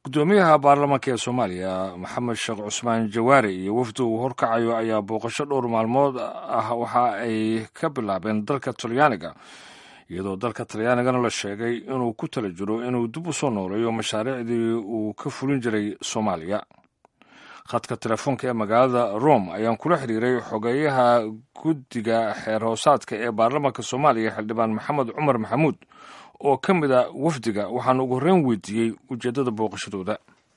gudoomiyaha baarlamaanka ee Soomaaliya Maxamed Sheekh Cusmaan Jawaari iyo wafdu uu horkacayo ayaa booqasho dhowr maalmood ah waxa ay ka bilaabeen dalka Talyaaniga iyadoo dalka Talyaanigana la sheegay inuu ku tala jiro inuu dib u soo nooleeyo mashaariicdii uu ka fulin jiray Soomaaliya. khadka telefoonka ee magaalada Rome ayaan kula xiriiray xogeyaha guddiga xeer hoosaadka ee baarlamaanka Soomaaliya xildhibaan Maxamed Cumar Maxamuud oo ka mid ah wafdiga waxaan ugu horreyn weydiiyey ujeedada booqashadooda.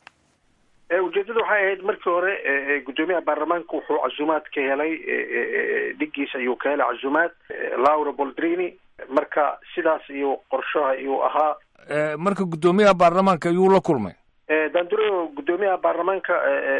ujeedadu waxay ahayd markii hore gudoomiyaha baarlamaanka wuxuu casuumaad ka helay dhigiisa ayuu ka helay casuumaad Laura Boldrini marka sidaas iyo qorshaha ayuu ahaa. marka gudoomiyaha baarlamaanka ayuu la kulmay danduro gudoomiyaha baarlamaanka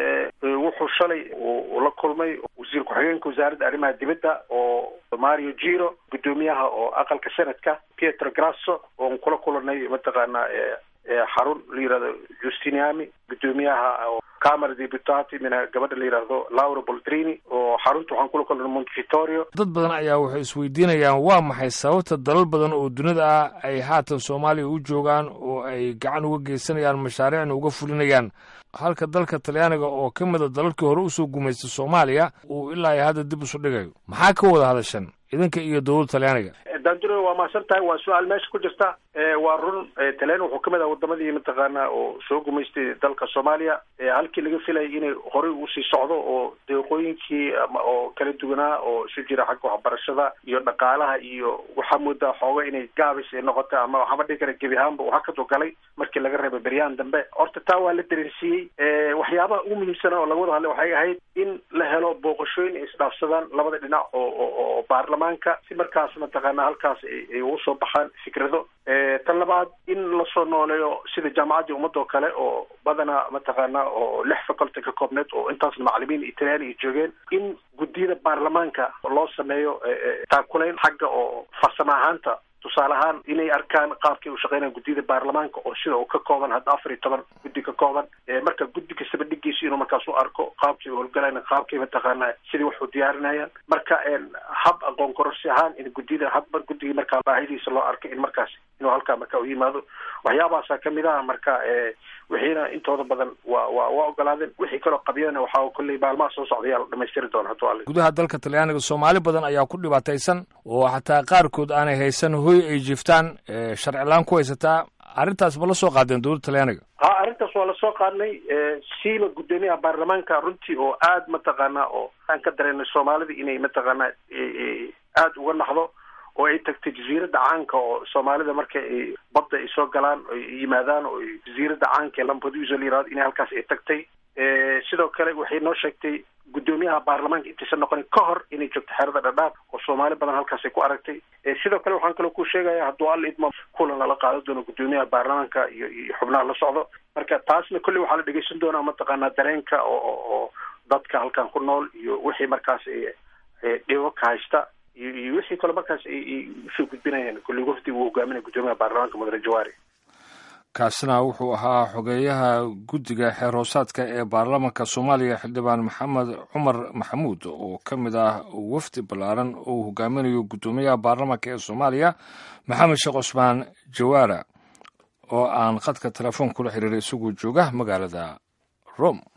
wuxuu shalay uu la kulmay wasiir ku-xigeenka wasaaradda arrimaha dibadda oo Mario Giro, gudoomiyaha oo aqalka sanadka Pietro Grasso oo kula kulanay mataqaana xarun la yiraahdo Giustiniani, gudoomiyaha oo Camera dei Deputati mina gabadha la yiraahdo Laura Boldrini oo xarunta waxaan kula kulanay Montefiore. dad badan ayaa waxay isweydiinayaan waa maxay sababta dalal badan oo dunida ah ay haatan Soomaaliya u joogaan oo ay gacan uga geysanayaan mashaariicna uga fulinayaan halka dalka Talyaaniga oo ka mid ah dalalkii hore u soo gumaystay Soomaaliya uu ilaa hadda dib u soo dhigayo. maxaa ka wada hadashan idinka iyo dowladda Talyaaniga? danduro waa maasantahay, waa su'aal meesha ku jirta. waa run Talyaaniga wuxuu kamid ah wadamadii mataqaana oo soo gumaystay dalka Soomaaliya halkii laga filayay inay horey u sii socdo oo deeqooyinkii oo kala duwanaa oo si jira xagga waxbarashada iyo dhaqaalaha iyo waxa moodaa xooga inay gaabis ay noqotay ama waxba dhihi kara gebi ahaanba waxa ka galay markii laga reebay beryaan dambe. horta taa waa la dareensiiyey. waxyaabaha ugu muhiimsan oo laga wada hadlay waxay ahayd in la helo booqashooyin ay isdhaafsadaan labada dhinac oo baarlamaanka si markaas mataqaana halkaas ay ugu soo baxaan fikrado. tan labaad in la soo nooleeyo sida jaamacadda ummadda oo kale oo badanaa mataqaana oo 6 faculty ka koobneed oo intaasna macallimiin Italian ay joogeen in guddiyada baarlamaanka loo sameeyo taakulayn xagga oo farsamo ahaanta tusaale ahaan inay arkaan qaabkii u shaqeynayaan guddiyada baarlamaanka oo sida uu ka kooban hadda 14 guddi ka kooban marka guddi kasta dhigiisa inuu markaas u arko qaabkii uu howlgalayna qaabkii mataqaana sidii wax u diyaarinayaan marka hab aqoon kororsi ahaan in guddida hadba guddiga markaa baahidiisa loo arko in markaas inuu halkaa marka u yimaado. waxyaabahaasa kamid ah marka wixiina intooda badan waa ogolaadeen. wixii kaloo qabyana waxaa kolley maalmaha soo socdayaa la dhamaystiri doona hadduu alle. gudaha dalka Talyaaniga Soomaali badan ayaa ku dhibaataysan oo xataa qaarkood aanay haysan hoy ay jiftaan sharci la'aan ku haysataa. arrintaas ma la soo qaadeen dowladda Talyaaniga? arrintaas waa la soo qaadnay siiba gudoomiyaha baarlamaanka runtii oo aad mataqaana oo aan ka dareennay Soomaalida inay mataqaana aad uga naxdo oo ay tagtay jasiiradda caanka oo Soomaalida marka ay badda ay soo galaan oo yimaadaan oo jasiiradda caanka Lampedusa la yiraahdo inay halkaas ay tagtay. sidoo kale waxay noo sheegtay gudoomiyaha baarlamaanka intiisa noqon ka hor inay joogto xerada Dhadhaab oo Soomaali badan halkaas ay ku aragtay. sidoo kale waxaan kaloo ku sheegayaa hadduu alla idmo kulan la qaado doono gudoomiyaha baarlamaanka iyo xubnaha la socdo marka taasna kulli waxaa la dhageysan doonaa mataqaana dareenka oo dadka halkan ku nool iyo wixii markaas dhibo ka haysta iyo wixii kale markaas ay soo gudbinayaan kulli wafdiga uu hogaaminaya gudoomiyaha baarlamaanka Mudane Jawaari. kaasina wuxuu ahaa xogeyaha guddiga xeer hoosaadka ee baarlamaanka Soomaaliya xildhibaan Maxamed Cumar Maxamuud oo ka mid ah wafdi ballaaran oo hogaaminayo gudoomiyaha baarlamaanka ee Soomaaliya Maxamed Sheekh Cusmaan Jawaari oo aan khadka telefoonka kula xiriiray isagoo jooga magaalada Rome.